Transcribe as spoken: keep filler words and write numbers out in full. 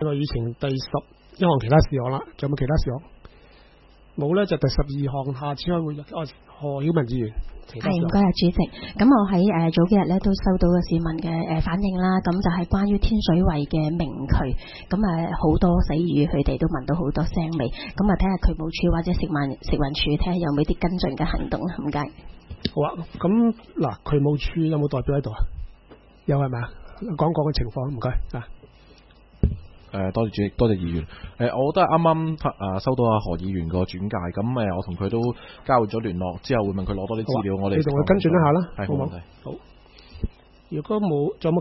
內議程第十一項其他事項啦，仲有冇其他事項？冇咧，就第十二項下次開會日。哦，何曉文議員， 係唔該啊，主席。咁我喺誒、呃、早幾日咧都收到個市民嘅誒、呃、反應啦，咁就係關於天水圍嘅明渠，咁誒好多死魚，佢哋都聞到好多腥味，咁啊睇下渠務署或者食環食環署睇下有冇啲跟進嘅行動啦，唔該。 好啊，咁嗱，渠務署有冇代表喺度啊？有係咪啊？講講個情況，唔該啊。 誒、呃，多謝主席，多謝議員。誒、呃，我都係啱啱啊收到阿何議員個轉介，咁誒、呃，我同佢都交換咗聯絡，之後會問佢攞多啲資料，啊、我哋你同佢跟進一下啦， 係冇問題。 好，如果冇，仲有冇